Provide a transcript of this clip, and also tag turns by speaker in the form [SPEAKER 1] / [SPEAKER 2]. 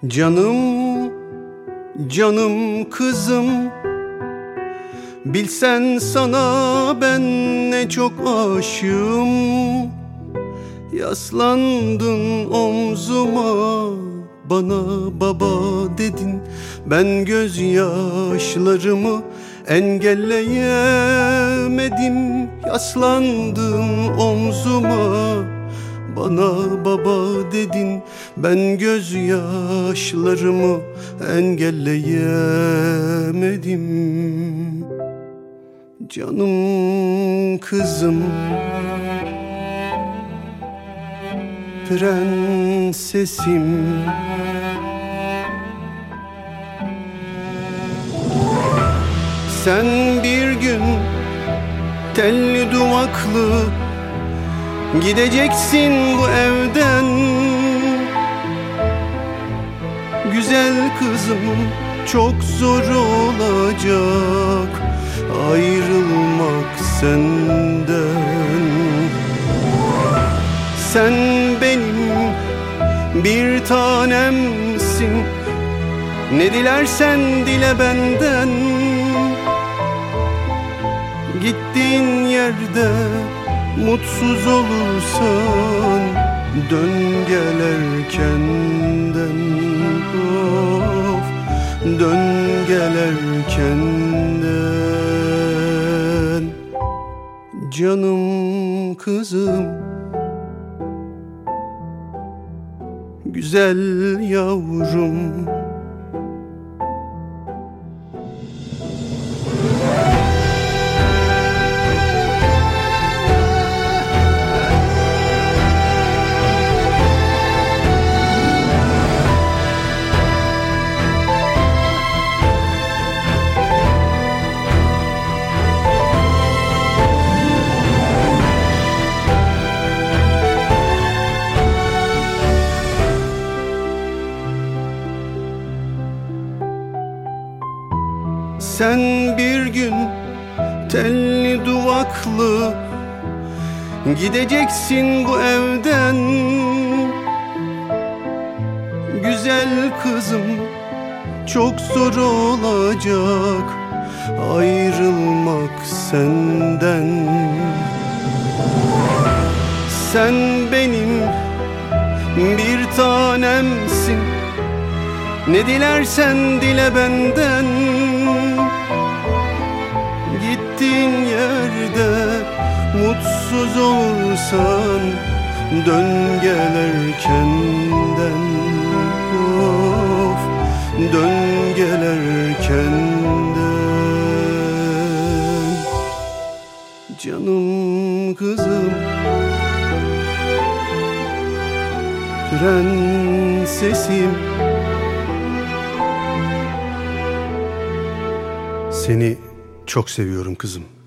[SPEAKER 1] Canım, canım kızım, bilsen sana ben ne çok aşığım. Yaslandın omzuma, bana baba dedin. Ben gözyaşlarımı engelleyemedim. Yaslandın omzuma, bana baba dedin. Ben gözyaşlarımı engelleyemedim. Canım kızım, prensesim, sen bir gün telli duvaklı gideceksin bu evden. Güzel kızım, çok zor olacak ayrılmak senden. Sen benim bir tanemsin, ne dilersen dile benden. Gittiğin yerde mutsuz olursan dön gel erkenden. Of, dön gel erkenden. Canım kızım, güzel yavrum. Sen bir gün telli duvaklı gideceksin bu evden. Güzel kızım, çok zor olacak ayrılmak senden. Sen benim bir tanemsin, ne dilersen dile benden. Gittiğin yerde mutsuz olursan dön gel erkenden. Of, dön gel erkenden. Canım kızım, prensesim, seni çok seviyorum kızım.